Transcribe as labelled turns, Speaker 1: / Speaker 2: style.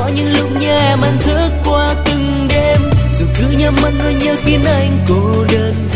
Speaker 1: có những lúc nhớ em anh thức qua từng đêm, dù cứ nhắm mắt nỗi nhớ khiến anh cô đơn.